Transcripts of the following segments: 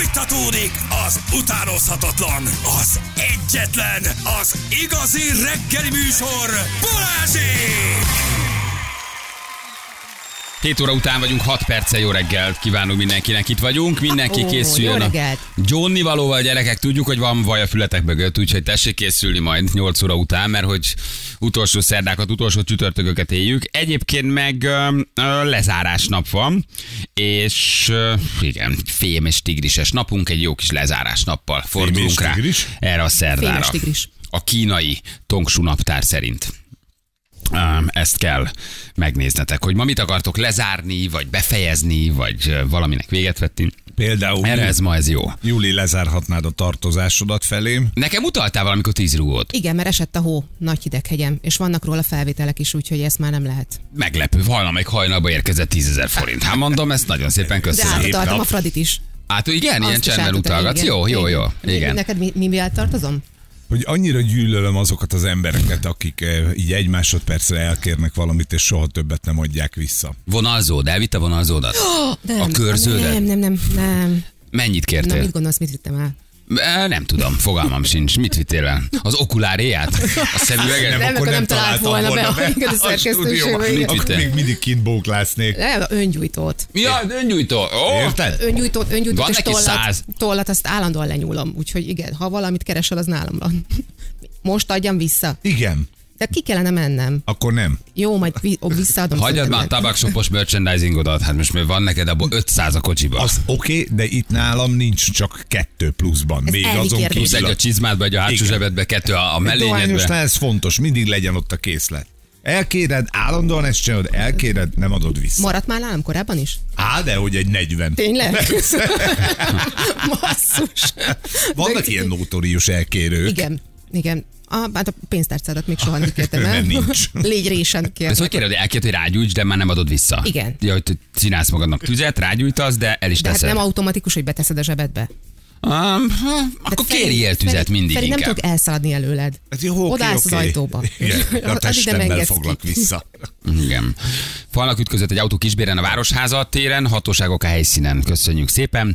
Folytatódik az utánozhatatlan, az egyetlen, az igazi reggeli műsor, Balázsék! 7 óra után vagyunk, 6 perccel jó reggelt kívánunk mindenkinek, itt vagyunk, mindenki készüljön a Johnny valóval, gyerekek, tudjuk, hogy van vaj a fületek mögött, úgyhogy tessék készülni majd 8 óra után, mert hogy utolsó szerdákat, utolsó csütörtököket éljük. Egyébként meg lezárás nap van, és igen, fém és tigrises napunk, egy jó kis lezárás nappal fordulunk rá erre a szerdára. A kínai Tongsú naptár szerint. Ezt kell megnéznetek, hogy ma mit akartok lezárni, vagy befejezni, vagy valaminek véget vetni. Például erre ez jó. Júli, lezárhatnád a tartozásodat felém. Nekem utaltál valamikor 10 rúgót. Igen, mert esett a hó Nagyhideghegyen, és vannak róla felvételek is, úgyhogy ezt már nem lehet. Meglepő, valamelyik hajnalba érkezett 10 000 forint. Hát mondom, ezt nagyon szépen köszönöm. De átutaltam a Fradit is. Hát igen, ilyen csendben utalgatsz. Jó. Igen. Neked mi tartozom? Hogy annyira gyűlölöm azokat az embereket, akik így egy másodpercre elkérnek valamit, és soha többet nem adják vissza. Vonalzód, elvitte a vonalzódat? Nem, a körződet? Nem. Mennyit kértél? Na, mit gondolsz, mit vittem el? Nem tudom, fogalmam sincs. Mit vittél el? Az okuláréját? A szemüveget? Nem, akkor nem talált volna be a szerkesztőségbe. Akkor még mindig kint bóklásznék. Nem, öngyújtót. Ja, öngyújtó. Érted? Öngyújtót van és neki 100. tollat, azt állandóan lenyúlom. Úgyhogy igen, ha valamit keresel, az nálam van. Most adjam vissza. Igen. De ki kellene mennem. Akkor nem. Jó, majd visszaadom. Hagyjad már a tabaksopos merchandisingodat, hát most van neked abból 500 a kocsiban. Az oké, de itt nálam nincs csak 2 pluszban. Ez még azon plusz egy a csizmádba, egy a hátsó zsebedbe, 2 a mellényedbe. Ez fontos, mindig legyen ott a készlet. Elkéred, állandóan ezt csinálod, elkéred, nem adod vissza. Maradt már nálam korábban is? De hogy egy 40. Tényleg? Basszus. Vannak ilyen notórius elkérők. Igen. Hát a pénztárcádat még soha nem kértem el. Nincs. Légy résen kértem. Ez hogy kéred, elkért, hogy rágyújts, de már nem adod vissza? Igen. Ja, hogy csinálsz magadnak tüzet, rágyújtasz, de el is de teszed. Hát nem automatikus, hogy beteszed a zsebedbe. Akkor kérjél tüzet mindig Feri, inkább. nem tudok elszaladni előled. Odaállsz az ajtóba. Igen, a testemmel foglak vissza. Igen. Falnak ütközött egy autó Kisbéren a Városháza téren, hatóságok a helyszínen. Köszönjük szépen.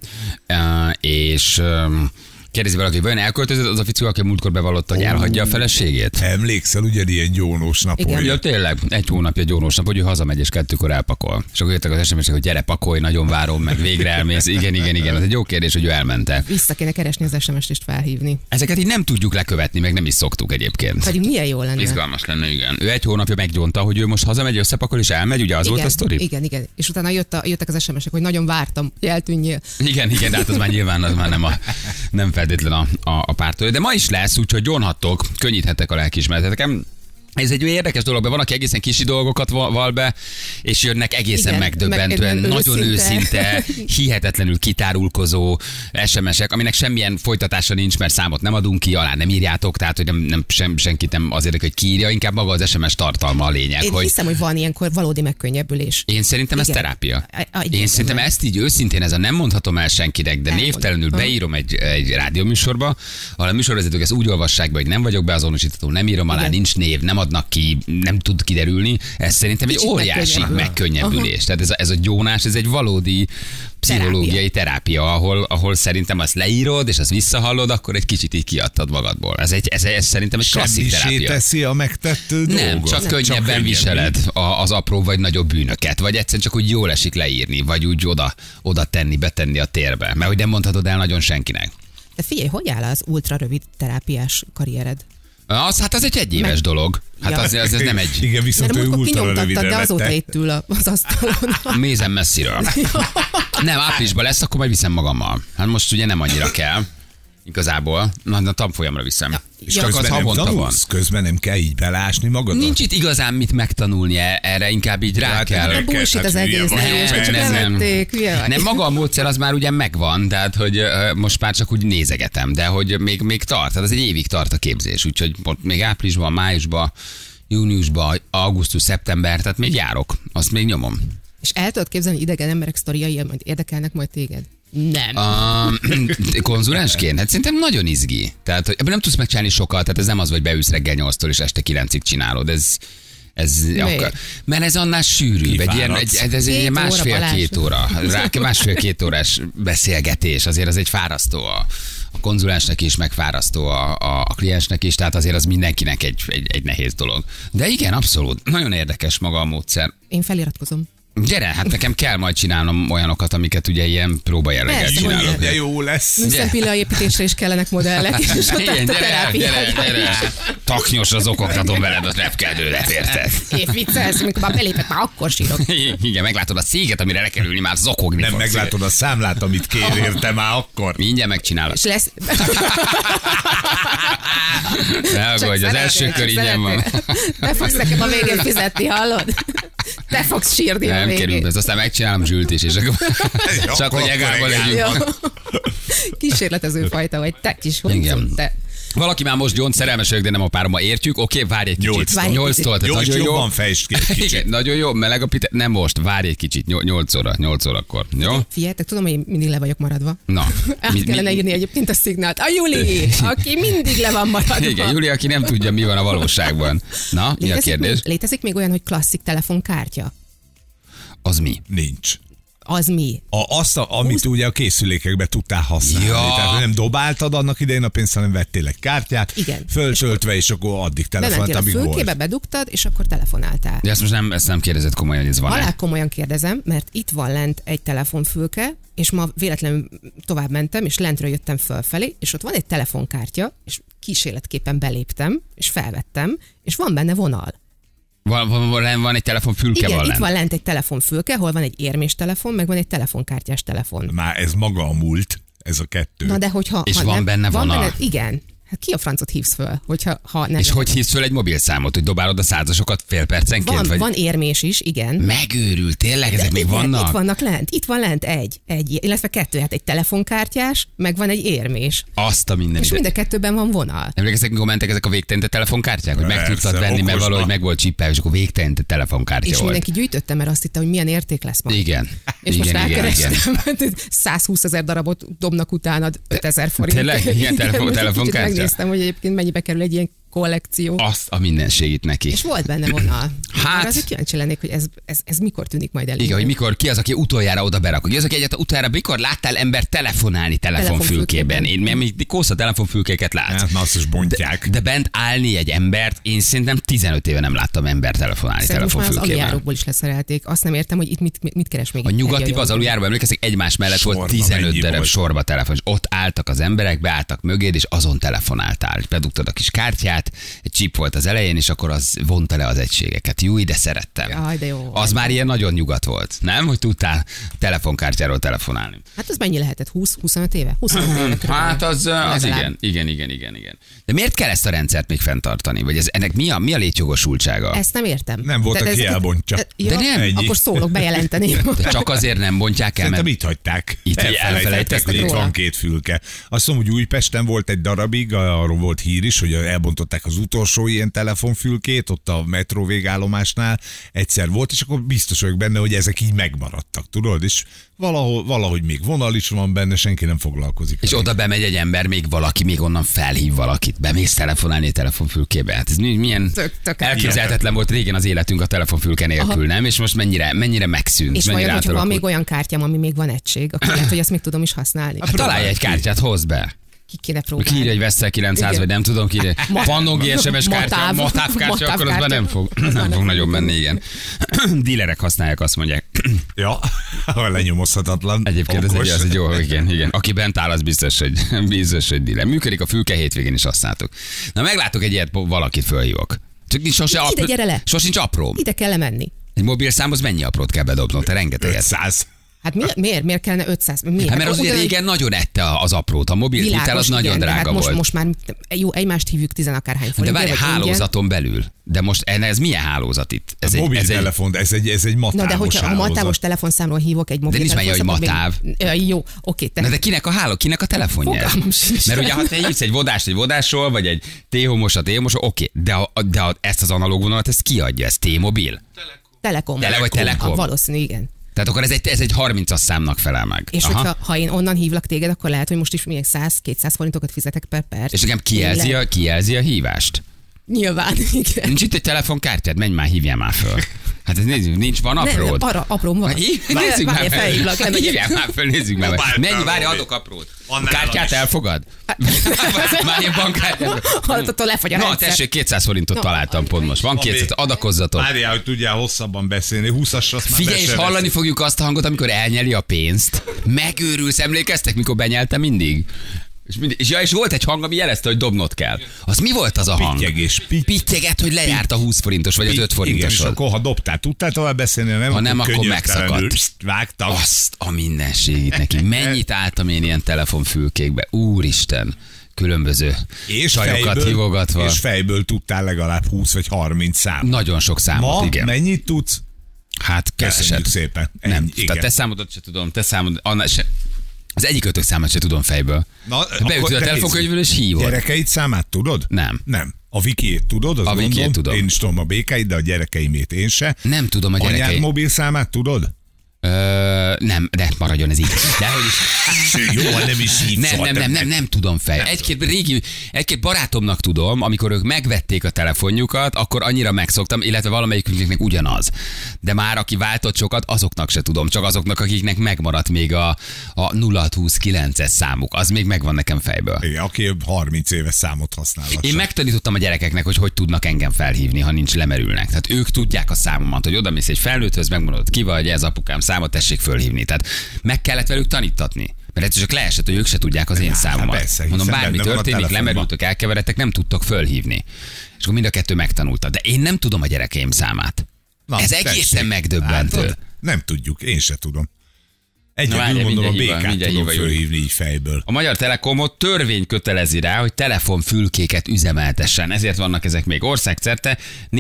És kérdezi valaki, vajon elköltözött az a fickó, aki múltkor bevallotta, hogy elhagyja a feleségét? Emlékszel, ugyanilyen gyónós nap volt. Ja, tényleg, egy hónapja gyónós nap, hogy ő hazamegy és 2-kor elpakol. És akkor jöttek az SMS-ek, hogy gyere, pakolj, nagyon várom, meg végre elmész. Igen. Ez egy jó kérdés, hogy ő elmente. Vissza kéne keresni az SMS-t és felhívni. Ezeket így nem tudjuk lekövetni, meg nem is szoktuk egyébként. Pedig milyen jó lenne. Izgalmas lenne, igen. Ő egy hónapja meggyónta, hogy ő most hazamegy, összepakol és elmegy, ugye az volt a sztori? Igen. És utána jöttek az SMS-ek, hogy nagyon vártam, hogy eltűnjél. Igen, de hát az már nyilván az már nem feltétlen a pártól. De ma is lesz, úgyhogy gyónhattok, könnyíthettek a lelkiismereteteken. Ez egy olyan érdekes dolog, van, aki egészen kisi dolgokat val be, és jönnek egészen megdöbbentően, nagyon őszinte, hihetetlenül kitárulkozó SMS-ek, aminek semmilyen folytatása nincs, mert számot nem adunk ki, alá nem írjátok, tehát hogy senkit nem azért, hogy kiírja, inkább maga az SMS tartalma a lényeg. Én hiszem, hogy van ilyenkor valódi megkönnyebbülés. Én szerintem ez terápia. Én szerintem ezt így őszintén, ez a nem mondhatom el senkinek, de névtelenül beírom egy rádióműsorba, ahol a műsorvezetők ezt úgy olvassák be, hogy nem vagyok beazonosítható, nem írom alá, nincs név, nem adnak ki, nem tud kiderülni. Ez szerintem egy óriási megkönnyebbülés. Tehát ez a gyónás, ez egy valódi pszichológiai terápia, ahol szerintem azt leírod, és azt visszahallod, akkor egy kicsit így kiadtad magadból. Ez szerintem egy klasszik terápia. Teszi a megtett dolgot? Nem, csak könnyebben viseled az apró vagy nagyobb bűnöket, vagy egyszerűen csak úgy jól esik leírni, vagy úgy oda tenni, betenni a térbe. Mert hogy nem mondhatod el nagyon senkinek. De figyelj, hogy áll az ultra rövid terápiás karriered? Hát az egy egyéves dolog. Hát az nem egy... Igen, viszont ő ultra rövidre de azóta itt ül az asztalon. Mézem messziről. Nem, áprilisban lesz, akkor majd viszem magammal. Hát most ugye nem annyira kell. Igazából. Na tanfolyamra viszem. Ja. És közben nem tanulsz? Közben nem kell így belásni magadat? Nincs itt igazán mit megtanulni erre, inkább így rá kell. Nem bullshit az egész. Nem, maga a módszer az már ugye megvan, tehát hogy most már csak úgy nézegetem, de hogy még tart, tehát ez egy évig tart a képzés, úgyhogy még áprilisban, májusban, júniusban, augusztus, szeptember, tehát még járok, azt még nyomom. És el tudod képzelni, idegen emberek sztoriai, majd érdekelnek majd téged? Nem. Konzulensként? Hát szerintem nagyon izgi. Tehát ebben nem tudsz megcsinálni sokat, tehát ez nem az, hogy beülsz reggel 8-tól és este 9-ig csinálod. Mert ez annál sűrűbb. Ez egy másfél-két óra. Másfél-két órás beszélgetés. Azért az egy fárasztó a konzulensnek is, meg fárasztó a kliensnek is, tehát azért az mindenkinek egy nehéz dolog. De igen, abszolút. Nagyon érdekes maga a módszer. Én feliratkozom. Gyere, hát nekem kell majd csinálnom olyanokat, amiket ugye ilyen próbajelleggel csinálok. De jó lesz. Műszerpillaépítésre is kellenek modellek. Igen, gyere. Taknyos az okoktatom veled a repkedőlet, érted? Viccelsz, amikor már belépett, már akkor sírok. Igen, meglátod a céget, amire le kell ülni, már zokogni Nem fogsz. meglátod a számlát, amit kér érte már akkor. Mindjárt megcsinálod. És lesz... Ne aggódj, az első kör ingyen van. Te fogsz nekem a végén fizetni, hallod? Te fogsz sírni a végén. Nem kerül, ezt aztán megcsinálom zsült is, és akkor csak hogy egárból legyünk. Kísérletező fajta vagy, te kis Igen. te. Valaki már most John szerelmes vagyok, de nem a párommal értjük. Oké, várj egy kicsit. 8-tól, tehát nagyon jó. Jobban fejtsd ki egy kicsit. Igen, nagyon jó, meleg a pite. Nem most, várj egy kicsit, 8 órakor. Jó? Figyeljetek, tudom, hogy én mindig le vagyok maradva. Na. Át kellene írni egyébként a szignált. A Juli, aki mindig le van maradva. Igen, Juli, aki nem tudja, mi van a valóságban. Na, mi a kérdés? Létezik még olyan, hogy klasszik telefonkártya? Az mi? Nincs. Az mi? Amit ugye a készülékekbe tudtál használni. Ja. Tehát nem dobáltad annak idején a pénzt, hanem vettél egy kártyát, Igen. föltöltve, és akkor addig telefonált, Bementél a amíg fülkébe, volt. bedugtad, és akkor telefonáltál. De ezt nem kérdezed komolyan, hogy ez van-e? Halál komolyan kérdezem, mert itt van lent egy telefonfülke, és ma véletlenül tovább mentem, és lentről jöttem fölfelé, és ott van egy telefonkártya, és kísérletképpen beléptem, és felvettem, és van benne vonal. Van egy telefonfülke, Igen, van itt lent. van lent egy telefonfülke, hol van egy érmés telefon, meg van egy telefonkártyás telefon. Már ez maga a múlt, ez a kettő. Na de hogyha... És ha van nem, benne vonal? Igen. Hát ki a francot hívsz föl, hogyha nem... És hogy hívsz föl egy mobilszámot, hogy dobálod a százasokat fél percenként? Van érmés is, igen. Megőrült, tényleg ezek még Igen, vannak? Itt vannak lent, egy, illetve kettő, hát egy telefonkártyás, meg van egy érmés. Azt a minden. És mind a kettőben van vonal. Emlékeztek, mikor mentek ezek a végtelenített telefonkártyák, hogy meg Persze, tudtad venni, mert okosba. valahogy meg volt csippel, és akkor végtelenített telefonkártya És volt. mindenki gyűjtötte, mert azt hitte, hogy milyen érték lesz majd. Igen. És most igen. rákerestem, 120 000 darabot dobnak utánad 5000 forint. Tényleg? Ilyen telefonkártya? Megnéztem, hogy egyébként mennyibe kerül egy ilyen kollekció. Azt a minden segít neki. És volt benne vonal. Hát- Azért kíváncsi lennék, hogy ez mikor tűnik majd elő. Igen, hogy mikor ki az, aki utoljára oda berakod. Ki az, aki egyáltalán utoljára, mikor láttál ember telefonálni telefonfülkében? Én még kósza telefonfülkéket látsz. Hát már azt is bontják. De bent állni egy embert, én szerintem 15 éve nem láttam ember telefonálni Szerintem most már az telefonfülkében. aluljárókból is leszerelték. Azt nem értem, hogy itt mit keres még. A egy nyugatiba, olyan- az aluljáróban emlékeztek, egymás mellett volt Sorba 15 mennyi darab volt? sorba telefon, és ott álltak az emberek, beálltak mögéd, és azon telefonáltál. És bedugtad a kis kártyát, egy chip volt az elején, és akkor az vonta le az egységeket. Jó, de szerettem. Jaj, de jó. Az már ilyen nagyon nyugat volt, nem? Hogy tudtál telefonkártyáról telefonálni. Hát az mennyi lehetett? 20-25 éve? 25 éve körülbelül. Hát az Legalább. igen. De miért kell ezt a rendszert még fenntartani? Vagy ennek mi a létjogosultsága? Ezt nem értem. Nem volt, aki ezeket- elbontja. Ja, De nem. Ennyi. Akkor szólok, bejelenteni. De csak azért nem bontják el, Szerintem mert itt hagyták. Itt Elfelejtettek, hogy itt róla. van két fülke. Azt mondom, hogy Újpesten volt egy darabig, arról volt hír is, hogy elbontották az utolsó ilyen telefonfülkét, ott a metró végállomásnál egyszer volt, és akkor biztos vagyok benne, hogy ezek így megmaradtak, tudod? És valahogy még vonal is van benne, senki nem foglalkozik. és oda bemegy egy ember, még valaki, még onnan felhív valakit. Bemész telefonálni a telefonfülkébe. Hát ez milyen Tök elképzelhetetlen volt régen az életünk a telefonfülke nélkül, nem? És most mennyire megszűnt. És mennyire vajon, hogyha van átalakult. még olyan kártyám, ami még van egység, akkor lehet, hogy ezt még tudom is használni. Hát találj egy kártyát, hozd be. Ki kéne Ki próbálni. írja egy Vessel 900, Igen. vagy nem tudom ki. Pannongi SMS kártya, Matáv. matáv kártya, akkor az már kártya. nem fog nagyon menni, igen. Dílerek használják, azt mondják. Ja, lenyomozhatatlan. Egyébként okos. ez egy jó, igen. Aki bent áll, az biztos, hogy díler. Működik a fülke, hétvégén is használtuk. Na meglátok egy ilyet, valakit fölhívok. Csak Ide gyere le. Sosincs apró. Ide kell lemenni. Egy mobilszámhoz mennyi aprót kell bedobnod? Te rengeteget. 500. Hát miért kellene 500? Miért? Hát mert az ugye ugyanúgy- régen nagyon ette az aprót. A mobil hitel az Világos, nagyon igen, de drága hát volt. most már jó, egymást hívjuk 10 akárhány De forint. várj, hálózaton belül. De most ez milyen hálózat itt? Ez mobiltelefon, ez egy matávos Na de hogyha a hálózat. matávos telefonszámról hívok egy mobiltelefon. nincs már ilyen, hogy matáv. Jó, oké. Na de kinek a kinek a telefonja? ez? Fogalmam sincs. Mert ugye ha te hívsz egy vodásról, vagy egy T-homosra, oké, de ezt az analóg vonalat, ezt kiadja? Ez T-mobil? Telekom. Vagy Telekom. Valószínű, igen. Tehát akkor ez egy 30-as számnak felel meg. És Aha. ha én onnan hívlak téged, akkor lehet, hogy most is milyen 100-200 forintokat fizetek per perc. És nekem kijelzi a hívást. Nyilván, igen. Nincs itt egy telefonkártyád? Menj már, hívjál már föl. Hát ez nézzük, nincs, van apród? Nem, apróm van. Nézzük már felhívlak. Hívjál már föl, nézzük már. Mennyi, várj, adok aprót. A kártyát elfogad? Már ilyen bankkártyát. Hallottatól lefogy a rendszer. Na, tessék, 200 forintot találtam pont most. Van 200, adakozzatok. Várjál, hogy tudjál hosszabban beszélni. 20-asra azt már Figyelj, és hallani fogjuk azt a hangot, amikor elnyeli a pénzt. Megőrülsz, emlékeztek, mikor benyeltem mindig? És volt egy hang, ami jelezte, hogy dobnod kell. Az mi volt az a hang? Pittyegett, hogy lejárt a 20 forintos, vagy az 5 forintos. Igen, és akkor ha dobtál, tudtál tovább beszélni, ha nem, akkor megszakadt. Vágtam. Azt a mindenségét neki. Mennyit álltam én ilyen telefonfülkékbe. Úristen. Különböző sajokat hívogatva. És fejből tudtál legalább 20 vagy 30 számot. Nagyon sok számot, ma igen. Mennyit tudsz? Hát keveset. Szépen. Nem, tehát te számodat se tudom, az egyik ötök számát se tudom fejből. Beütöd a telefonkönyvből és hívod. Gyerekeid számát tudod? Nem. Nem. A Vikiét tudod? A Vikiét tudom. Én is tudom a békáid, de a gyerekeimét én se. Nem tudom a gyerekeim. Anyád mobil számát tudod? Nem, de maradjon ez így. De hogy is... Jó, nem is így. Nem tudom fej. Egy-két barátomnak tudom, amikor ők megvették a telefonjukat, akkor annyira megszoktam, illetve valamelyikünknek ugyanaz. De már aki váltott sokat, azoknak se tudom, csak azoknak, akiknek megmaradt még a 0629-es számuk. Az még megvan nekem fejből. Igen, aki 30 éves számot használ. Én megtanítottam a gyerekeknek, hogy tudnak engem felhívni, ha nincs lemerülnek. Tehát ők tudják a számomat, hogy odamész egy felnőtthöz, megmondod, ki vagy, ez apukám számot, tessék fölhívni. Tehát meg kellett velük tanítatni. Mert egyszer csak leesett, hogy ők se tudják az én számomat. Persze, mondom, bármi történik, lemerültök, elkeveredtek, nem tudtok fölhívni. És akkor mind a kettő megtanulta. De én nem tudom a gyerekeim számát. Na, ez egészen megdöbbentő. Hát, nem tudjuk, én se tudom. Egyedül mondom, a békát tudom fölhívni így fejből. A Magyar Telekomot törvény kötelezi rá, hogy telefonfülkéket üzemeltessen. Ezért vannak ezek még országszerte,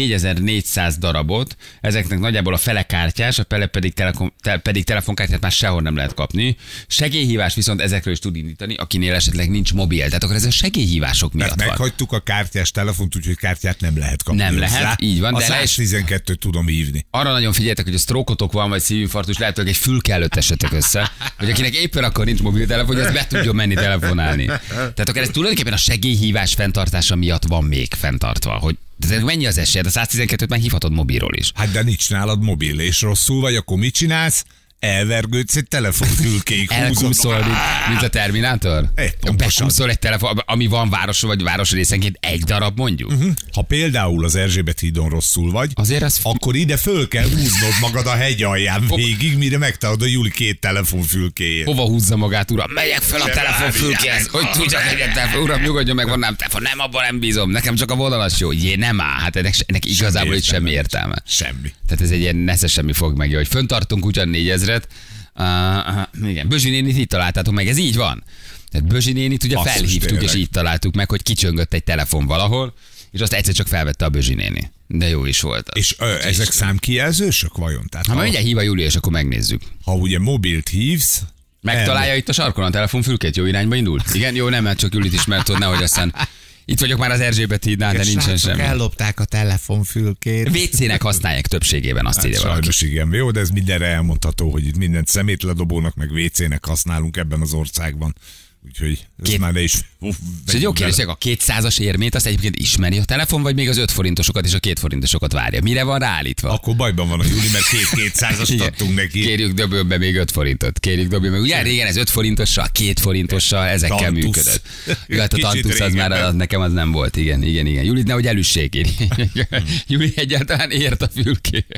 4400 darabot. Ezeknek nagyjából a fele kártyás, a fele pedig telefonkártyát már sehol nem lehet kapni. Segélyhívás viszont ezekről is tud indítani, akinél esetleg nincs mobil. Tehát akkor ez a segélyhívások miatt van. Meghagytuk a kártyás telefont, úgyhogy kártyát nem lehet kapni. Nem lehet, így van. A 112-t tudom hívni. Arra nagyon figyeljetek, hogy a sztrókotok van, vagy szívinfarktus, lehet, hogy egy fülke előtt esetek össze, hogy akinek éppen akkor nincs mobiltelefon, hogy az be tudjon menni telefonálni. Tehát akkor ez tulajdonképpen a segélyhívás fenntartása miatt van még fenntartva, hogy de mennyi az esélyed? A 112-t már hívhatod mobilról is. Hát de nincs nálad mobil, és rosszul vagy, akkor mit csinálsz? Elvergődsz egy telefonfülkéig. Elkúszol, mint a Terminátor? Bekúszol egy telefon, ami van városról vagy városrészenként egy darab mondjuk? Ha például az Erzsébet hídon rosszul vagy, akkor ide föl kell húznod magad a hegy alján végig, mire megtalálod a Juli 2 telefonfülkéjét. Hova húzza magát, uram? Megyek fel a telefonfülkéhez, hogy tudjak egyet, uram, nyugodjon meg, van nem telefon. Nem, abban nem bízom, nekem csak a vonalas jó. Jé, nem áll, hát ennek igazából itt semmi értelme. Semmi. Tehát ez egy ilyen nesze semmi fog meg, hogy föntartunk ugyan 4000. Igen, Bözsi nénit így találtátok meg, ez így van. Tehát Bözsi nénit ugye felhívtuk, és így találtuk meg, hogy kicsöngött egy telefon valahol, és azt egyszer csak felvette a Bözsi néni. De jó is volt az. És ezek számkijelzősök vajon? Tehát ha mindjárt hív a Júli, és akkor megnézzük. Ha ugye mobilt hívsz, megtalálja itt a sarkon a telefonfülkét, jó irányba indul? Igen, jó, nem, mert csak Julit ismert, nehogy aztán itt vagyok már az Erzsébet hídnál, de nincsen semmi. Ellopták a telefonfülkét. WC-nek használják többségében, azt írja valaki. Sajnos igen, jó, de ez mindenre elmondható, hogy itt mindent szemétledobónak, meg WC-nek használunk ebben az országban. Úgyhogy ez már ne is... És egy jó kérdés, a 200-as érmét azt egyébként ismeri a telefon, vagy még az 5 forintosokat és a 2 forintosokat várja? Mire van ráállítva? Akkor bajban van a Júli, mert 200-ast adtunk neki. Kérjük, dobjon be még 5 forintot. Kérjük, dobjon meg. Ugye régen ez 5 forintossal, 2 forintossal, ezekkel működött. Hát a tantusz az már nekem az nem volt. Igen. Júli, nehogy elüssék. Júli egyáltalán ért a fülkéhez.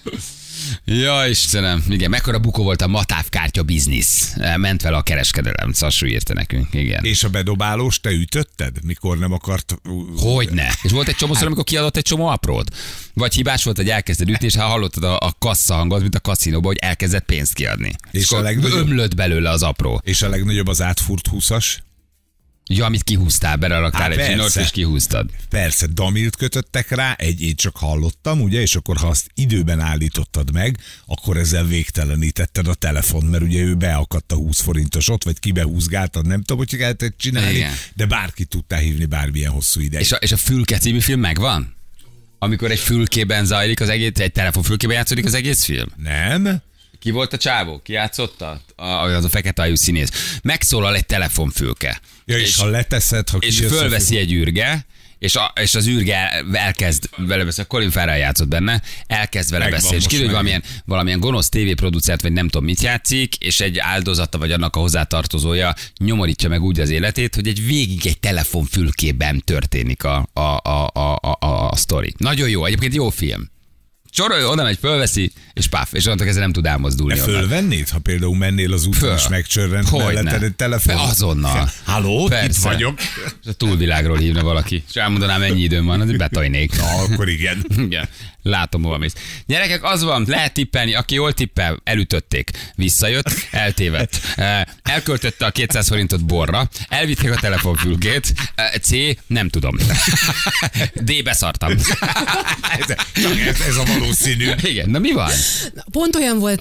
Ja, Istenem, igen, mekkora bukó volt a matávkártya biznisz. Ment vele a kereskedelem, Szassú írta nekünk, igen. És a bedobálós te ütötted? Mikor nem akart... Hogyne. És volt egy csomószor, amikor kiadott egy csomó aprót. Vagy hibás volt, hogy elkezded ütni, és ha hallottad a kassa hangot, mint a kaszinóban, hogy elkezdett pénzt kiadni. És a legnagyobb... ömlött belőle az apró. És a legnagyobb az átfúrt 20-as? Ja, amit kihúztál, beralaktál egy zsinort, és kihúztad. Persze, damilt kötöttek rá, én csak hallottam, ugye, és akkor ha azt időben állítottad meg, akkor ezzel végtelenítetted a telefon, mert ugye ő beakadt a 20 forintosot, vagy kibehúzgáltad, nem tudom, hogy kellett csinálni, igen. De bárki tudtál hívni bármilyen hosszú ideig. És a Fülke című film megvan? Amikor egy fülkében zajlik az egész, egy telefonfülkében játszódik az egész film? Nem. Ki volt a csávó? Ki játszotta? Az a fekete ajú színész. Megszólal egy telefonfülke. Ja, és ha leteszed, ha és fölveszi egy űrge, és az űrge elkezd vele beszélni, Colin Farrell játszott benne, elkezd vele Megvan beszélni, és most kiderül, hogy valamilyen gonosz tévéproducert, vagy nem tudom mit játszik, és egy áldozata, vagy annak a hozzátartozója nyomorítja meg úgy az életét, hogy végig egy telefonfülkében történik a sztori. Nagyon jó, egyébként jó film. Csorolj, oda megy, fölveszi, és páf, és onnantól kezdve nem tud elmozdulni. De fölvennéd, ha például mennél az úton, és megcsörrent melletted egy telefon? Azonnal. Halló, persze. Itt vagyok. A túlvilágról hívna valaki, és elmondanám, mennyi időm van, az betojnék. Na, akkor igen. Igen. Látom, hova mész. Gyerekek, az van, lehet tippelni, aki jól tippel, elütötték. Visszajött, eltévedt. Elköltötte a 200 forintot borra, elvitték a telefonfülkét, C, nem tudom. D, beszartam. ez a valószínű. Igen, na mi van? Pont olyan volt...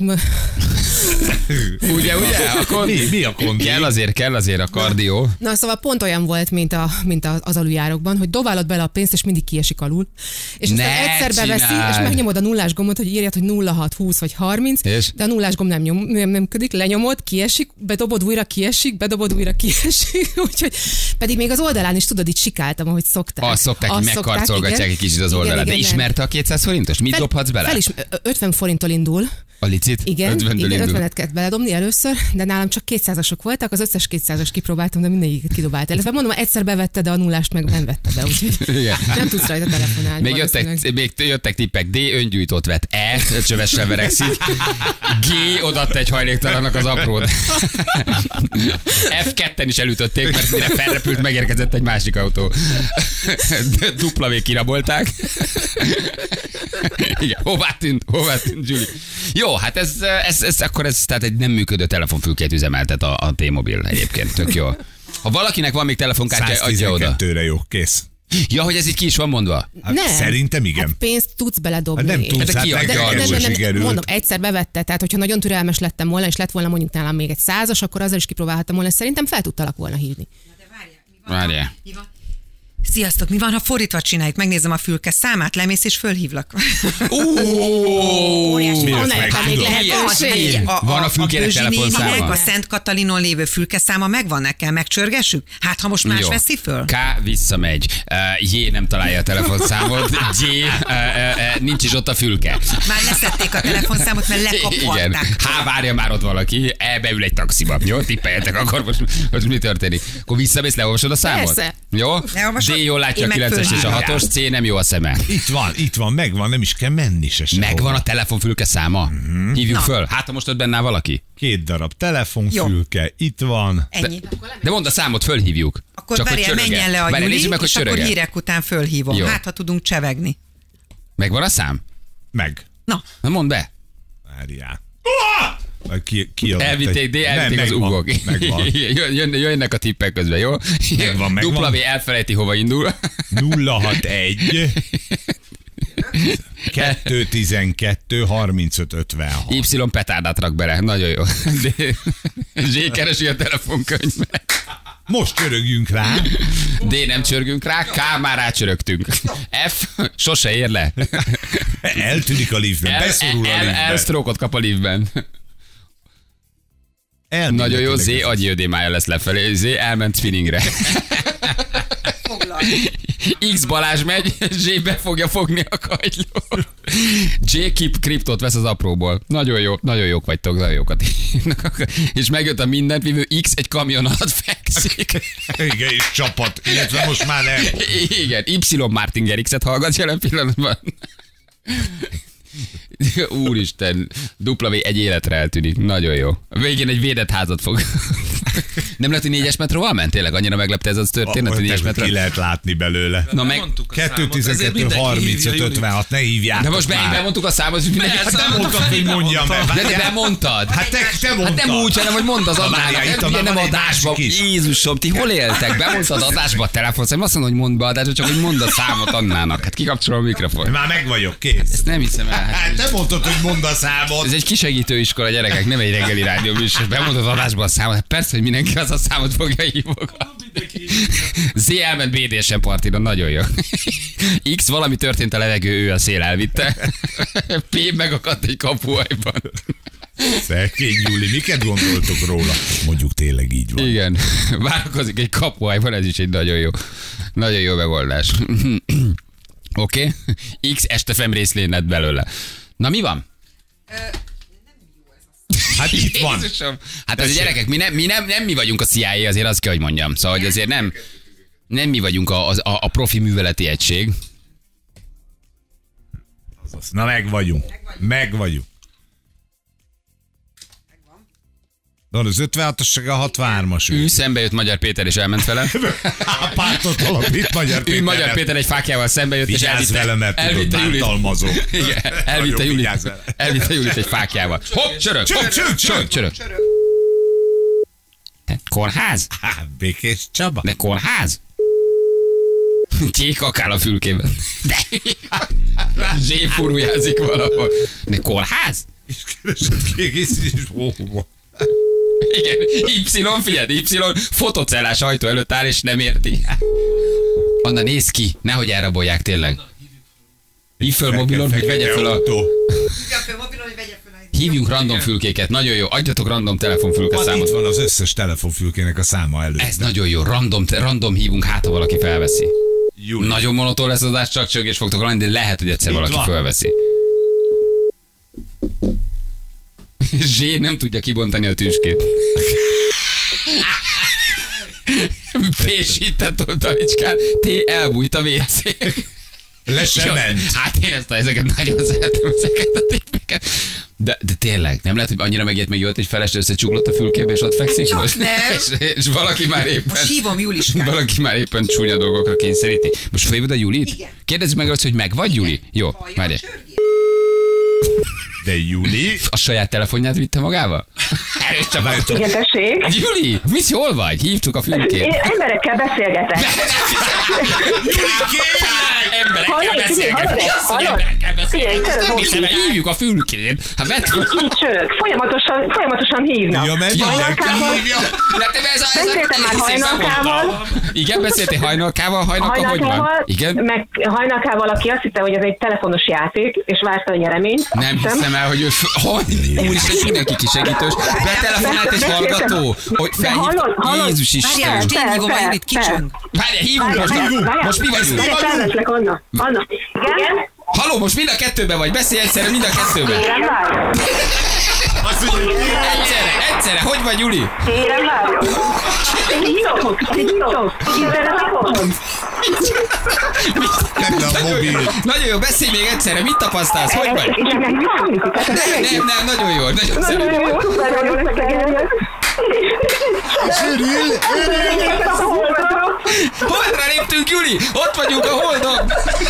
Ugye? Akkor mi a kondi? Kell azért a kardió. Na szóval pont olyan volt, mint az aluljárokban, hogy dobálod bele a pénzt, és mindig kiesik alul. És aztán egyszer beveszi, és megnyomod a nullás gombot, hogy írjad, hogy 06, 20 vagy 30, és? De a nullás gomb nem működik, lenyomod, kiesik, bedobod újra, kiesik, bedobod újra, kiesik. Úgyhogy pedig még az oldalán is tudod, itt sikáltam, ahogy szoktál. Azt szokták, hogy megkarcolgatják egy kicsit az oldalát. De ismerte a 200 forintos? Mit dobhatsz bele? 50 forinttól indul. A licit? Igen, 50-et kellett beledobni először, de nálam csak 200-asok voltak, az összes 200-as kipróbáltam, de mindegyiket kidobálta. Illetve mondom, egyszer bevette, de a nullást meg nem vette be, úgyhogy nem tudsz rajta telefonálni. Még jöttek tippek, D, öngyújtót vett, E, csövessel verekszik, G, odaadta egy hajléktalannak az aprót. F2-en is elütötték, mert mire felrepült, megérkezett egy másik autó. W kirabolták. Igen, hová tűnt, Julie? Jó, hát ez tehát egy nem működő telefonfülkét üzemeltet a T-Mobile egyébként, tök jó. Ha valakinek van még telefonkártya, adja oda. 112-re jó, kész. Ja, hogy ez így ki is van mondva? Nem. Szerintem igen. Hát pénzt tudsz beledobni. Hát nem tudsz, nem, mondom, egyszer bevette, tehát hogyha nagyon türelmes lettem volna, és lett volna mondjuk nálam még egy 100-as, akkor azzal is kipróbálhattam volna, szerintem fel tudtalak volna hívni. Várjál. Sziasztok, mi van, ha fordítva csináljuk? Megnézem a fülke számát, lemész és fölhívlak. Van a fülkének telefonszáma? A Szent Katalinon lévő fülkeszáma megvan, kell megcsörgessük? Hát, ha most más veszi föl? K visszamegy. J nem találja a telefonszámot. G nincs is ott a fülke. Már leszették a telefonszámot, mert lekaphatták. H várja már ott valaki. E beül egy taxiba. Jó, tippeljetek, akkor most mi történik? Akkor visszamész, leolvasod a számot? Persze. Jó? D jól látja a 9-es és a 6-os, C nem jó a szeme. Itt van, megvan, nem is kell menni se sehova. Megvan a telefonfülke száma? Hívjuk föl. Hát, ha most ott benne valaki. 2 darab telefonfülke, itt van. Ennyi. De mondd a számot, fölhívjuk. Akkor várjál, menjen le a Juli, és akkor hírek után fölhívom. Jó. Hát, ha tudunk csevegni. Megvan a szám? Meg. Na mondd be. Várjál. Elvitték, de elvitték az ugok. Jönnek a tippek közben, jó? Megvan. W elfelejti, hova indul. 061 212 35 56. Y petárdát rak bele, nagyon jó. Z keresi a telefonkönyvbe. Most csörögjünk rá. D nem csörgünk rá, K már rácsörögtünk. F sose ér le. Eltűnik a liftben, beszorul a liftben. Elsztrókot kap a liftben. Nagyon jó, Z agyjödémája lesz lefelé. Z elment spinningre. X Balázs megy, Z be fogja fogni a kagylót. J kriptot vesz az apróból. Nagyon jók vagytok, nagyon jókat. És megjött a mindent vívő X egy kamion alatt fekszik. Igen, és csapat, illetve most már nem. Igen, Y Martin Gerixet hallgat jelen pillanatban. Úristen, W egy életre eltűnik. Nagyon jó. A végén egy védett házat fog. Nem lehet, hogy 4-es metróval ment? Tényleg annyira meglepte ez az történet, hogy 4-es metro. Ki lehet látni belőle. Na meg 212 35 56, ne hívjátok. De most bemondtuk a számot, hogy mindenki. Hát nem mondtad, hogy mondjam be. De mondtad. Hát te mondtad. Hát nem úgy, hanem hogy mondta az adásban. Nem adásban. Jézusom, ti hol éltek? Bemondtad adásba a telefonszám. Azt mondom, hogy mondd be adásba, csak hogy mondd a számot Annának. Hát kikapcsolom a mikrofon. Már meg vagyok, kész. Ezt nem hiszem el. Hát te mondtad, hogy mondd a számot. Ez egy kisegítő iskola, gyerekek, nem egy reggeli rádió műsor. Bemondod adásba a számot. Hát persze, hogy mindenki az a számot fogja hívogatni. Z elment BDSM partira, nagyon jó. X valami történt a levegő, ő a szél elvitte. P megakadt egy kapuajban. Szegény Júli, miket gondoltok róla? Mondjuk tényleg így van. Igen, várakozik egy kapuajban, ez is egy nagyon jó. Nagyon jó megoldás. Oké? X estefem részlén lett belőle. Na mi van? Hát itt van. Jézusom. Hát az gyerekek, nem mi vagyunk a CIA, azért azt kell, hogy mondjam. Szóval, hogy azért nem mi vagyunk a profi műveleti egység. Na meg vagyunk. Van az 56-os, a 63-as. Ő szembe jött Magyar Péter és elment vele. A pártot alapít Magyar Péter. Magyar Péter egy fákjával szembe jött, és elvitte Julit. Igen, elvitte Julit egy fákjával. Hopp, csörög. Kórház? Békés Csaba. De kórház? Kék akál a fülkében. De zsépfuruljázik valahol. De kórház? És keresett kiegész is. Igen, figyeld, Y fotocellás ajtó előtt áll, és nem érti. Anna, nézd ki, nehogy elrabolják tényleg. Hív föl mobilon, hogy vegye föl a... Hívjunk random fülkéket, nagyon jó. Adjatok random telefonfülke számot. Itt van az összes telefonfülkének a száma előtt. Ez nagyon jó, random hívunk, hát ha valaki felveszi. Júli. Nagyon monoton lesz az adás, csak csörgés fogtok lenni, de lehet, hogy egyszer valaki felveszi. Zsé nem tudja kibontani a tüskét. Pésített a talicskán, elbújt a WC. Le sem ment. Hát én ezeket nagyon szeretem, ezeket a tippeket. De tényleg, nem lehet, hogy annyira megijedt meg jót, hogy feleső összecsuklott a fülkébe, és ott fekszik csak most? Nem. És valaki már éppen... Most hívom Juliskát. Valaki már éppen csúnya dolgokra kényszeríti. Most felhívod a Julit? Igen. Kérdezzük meg azt, hogy meg vagy, Juli? Jó, várj. De Juli? A saját telefonját vitte magával? Igen, tessék. Juli, Miss, hol vagy? Hívtuk a fülkét. Én emberekkel beszélgetek. Hívjuk a fülkét. Csörög, folyamatosan hívnak. Ja, mert beszéltem már Hajnalkával. Igen, beszéltél Hajnalkával? Hajnalka hogy van? Igen? Meg Hajnalkával, aki azt hitte, hogy ez egy telefonos játék, és várta a nyereményt. Nem hiszem el, hogy ő... Úristen, mindenki kisegítős. Betelefonált egy hallgató, hogy felhívta. Jézus Isten. Most én hívom a Julit, kicsöng. Várjál, hívunk most mi vagyunk? Felveslek, Anna. Igen? Halló, most mind a kettőben vagy, beszélj egyszerre mind a kettőben. Kérem, várj. Egyszerre, hogy vagy, Juli? Kérem, várj. Nagyon jó, beszélj még egyszerre, mit tapasztalsz, hogy vagy? Nem, nagyon jó, nagyon szeretem. Holdra léptünk, Juli! Ott vagyunk a Holdon!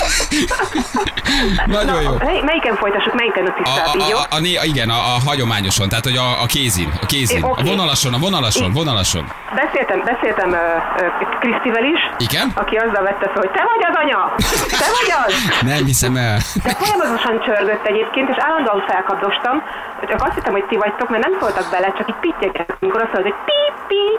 Nagyon jó. Melyiken folytassuk, melyiken a tisztát, így jó? Igen, a hagyományosan, tehát hogy a kézin. A vonalason. Beszéltem Krisztivel is, igen? aki azzal vette fel, hogy te vagy az anya! Te vagy az! Nem hiszem el. De folyamatosan csörgött egyébként, és állandóan felkapdostam, csak azt hittem, hogy ti vagytok, mert nem szóltak bele, csak így pittyeget, amikor azt mondod, hogy pip.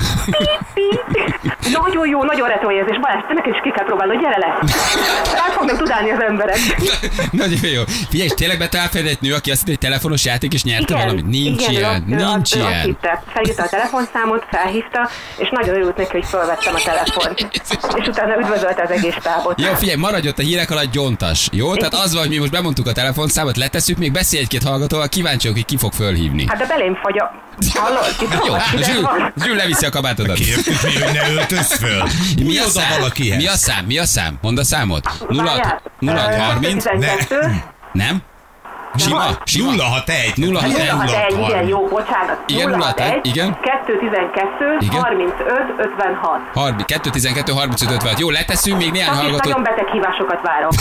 Nagyon jó, nagyon retro érzés. Balázs, te neked is ki kell próbálni, gyere le. Rá fognak tudálni az emberek. Nagyon jó. Figyelj, és tényleg betalálfed egy nő, aki azt hitt, egy telefonos játék, és nyerte valamit? Nincs ilyen. Azt hitte. Felírta a telefonszámot, felhívta, és nagyon örült neki, hogy felvettem a telefont. És utána üdvözölte az egész tábot. Jó, figyelj, maradj ott a hírek alatt, gyontas. Jó? Tehát az van, hogy mi most bemondtuk a telefonszámot, letesszük, még beszélj egy-két hallgatóval, kíváncsiak, hogy ki fog fölhívni. Hát de belém fagy a... Hallod? Jó, Zsül leviszi a kabátodat. Kértük mi, hogy ne öltöz föl. Mi a szám? Mondd a számot. 0630. Nem? Sima? 061. 061, igen, jó, bocsánat. Igen, 061, igen. 212, 35, 56. 212, 35, 56. Jó, letesszünk még néhány hallgatót. Nagyon beteg hívásokat várom.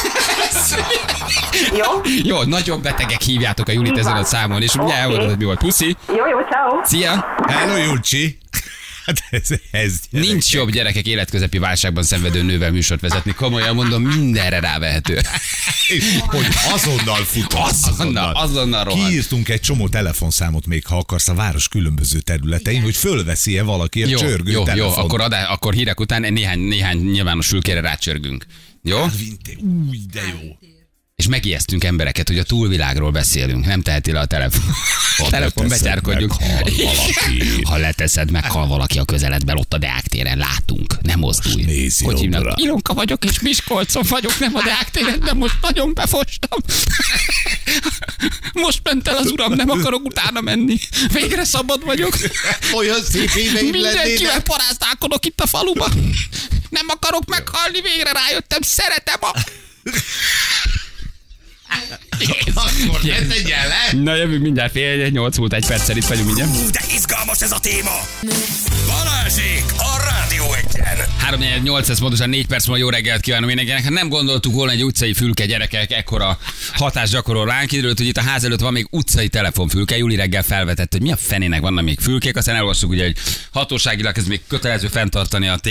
Jó? Jó, nagyon betegek hívjátok a Julit ezen a számon, és ugye elmondod, hogy mi volt. Puszi. Jó, ciao. Szia. Hello, Julcsi. Hát ez nincs jobb gyerekek életközepi válságban szenvedő nővel műsort vezetni. Komolyan mondom, mindenre rávehető. Hogy azonnal futott. Azonnal rohan. Kiírtunk egy csomó telefonszámot még, ha akarsz, a város különböző területein, hogy fölveszi-e valaki a csörgő telefon. Jó, akkor hírek után néhány nyilvános fülkére rácsörgünk. Jó? Új, de jó. És megijesztünk embereket, hogy a túlvilágról beszélünk. Nem teheti le a telefon. A telefon betyárkodjuk. Ha leteszed, meghal valaki a közeledben, ott a Deák téren látunk. Nem mozdulj. Hogy hívnak? Ilonka vagyok, és Miskolcon vagyok, nem a Deák téren, de most nagyon befostam. Most ment el az uram, nem akarok utána menni. Végre szabad vagyok. Olyan szép éveim Mindenkivel parázdálkodok itt a faluba. Nem akarok meghalni, végre rájöttem, szeretem a... Akkor ne tegyen le! Na jövünk mindjárt 7:08 múlt 1 perccel, itt vagyunk mindjárt. De izgalmas ez a téma! Balázsék a Rádió Egyen! 3:08, ez pontosan 4 perc múlva jó reggelt kívánom mindenkinek. Hát nem gondoltuk volna, egy utcai fülke gyerekek ekkora hatást gyakorol ránk. Kiderült, hogy itt a ház előtt van még utcai telefonfülke. Júli reggel felvetett, hogy mi a fenének vannak még fülkék. Aztán elolvassuk ugye, hogy hatóságilag ez még kötelező fenntartani a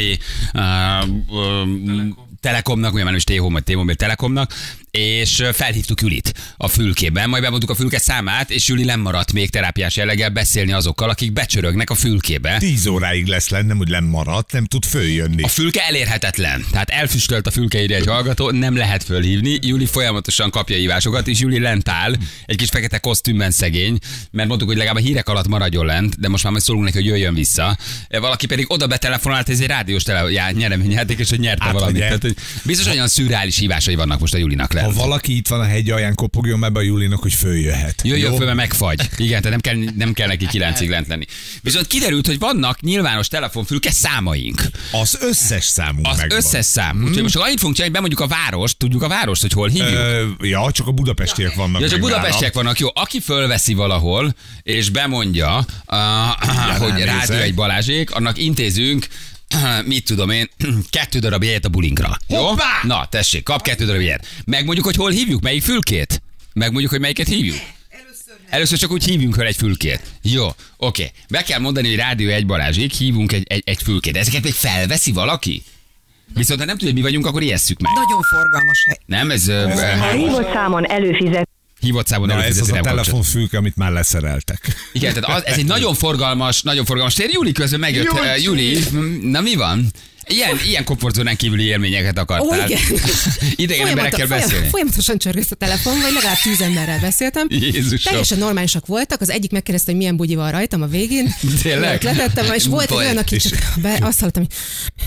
Telekomnak, ugye már is T-Home vagy T-Mobile Telekomnak, és felhívtuk Julit a fülkében, majd bemondtuk a fülke számát, és Juli lemaradt még terápiás jelleggel beszélni azokkal, akik becsörögnek a fülkébe. 10 óráig lesz lenne, hogy lemaradt, nem tud följönni. A fülke elérhetetlen, tehát elfüstölt a fülke, írja egy hallgató, nem lehet fölhívni. Juli folyamatosan kapja hívásokat, és Juli lent áll, egy kis fekete kosztümben szegény, mert mondtuk, hogy legalább a hírek alatt maradjon lent, de most már majd szólunk neki, hogy jöjjön vissza. Valaki pedig oda betelefonált, ez egy rádiós nyereményjáték, és hogy nyerte valamit. Tehát, hogy biztos olyan szürreális hívásai vannak most a Julinak lent. Ha valaki itt van a hegy alján, kopogjon ebbe a Julinak, hogy följöhet. Jöjjön föl, mert megfagy. Igen, tehát nem kell neki 9-ig lent lenni. Viszont kiderült, hogy vannak nyilvános telefonfülke számaink. Az összes számunk Az megvan. összes szám. Úgyhogy most annyit fogunk csinálni, bemondjuk a várost, tudjuk a várost, hogy hol hívjuk. Ja, csak a budapestiek vannak. Ja, csak meg budapestiek vannak, jó. Aki fölveszi valahol, és bemondja, hogy Rádió egy Balázsék, annak intézünk, mit tudom én, 2 darab jegyet a bulinkra. Jó? Hoppá! Na, tessék, kap 2 darab jegyet. Megmondjuk, hogy hol hívjuk, melyik fülkét? Megmondjuk, hogy melyiket hívjuk? Először csak úgy hívjunk fel egy fülkét. Jó, oké. Be kell mondani, hogy Rádió egy Balázsék, hívunk egy fülkét. De ezeket még felveszi valaki? Viszont ha nem tudja, hogy mi vagyunk, akkor ijesszük meg. Nagyon forgalmas hely. Nem, ez... A hívott számon előfizet. Hívott számon Na, ez az előfizető, a nem kapcsolat. telefonfülke, amit már leszereltek. Igen, tehát ez egy nagyon forgalmas tér. Júli közben megjött. Júli, na mi van? Ilyen komfortzónán kívüli élményeket akartál. Ó, igen. Idegen emberekkel beszélni. Folyamatosan csörgött a telefon, vagy legalább 10 emberrel beszéltem. Jézusom. Teljesen normálisak voltak. Az egyik megkérdezte, hogy milyen bugyi van rajtam a végén. Tényleg? Letettem, és volt egy olyan, aki csak azt hallottam, hogy...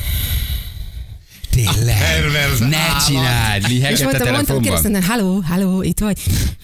Tényleg. Ne csináld, És lihegett a mondtam, telefonban. kérdeztem, halló, itt vagy.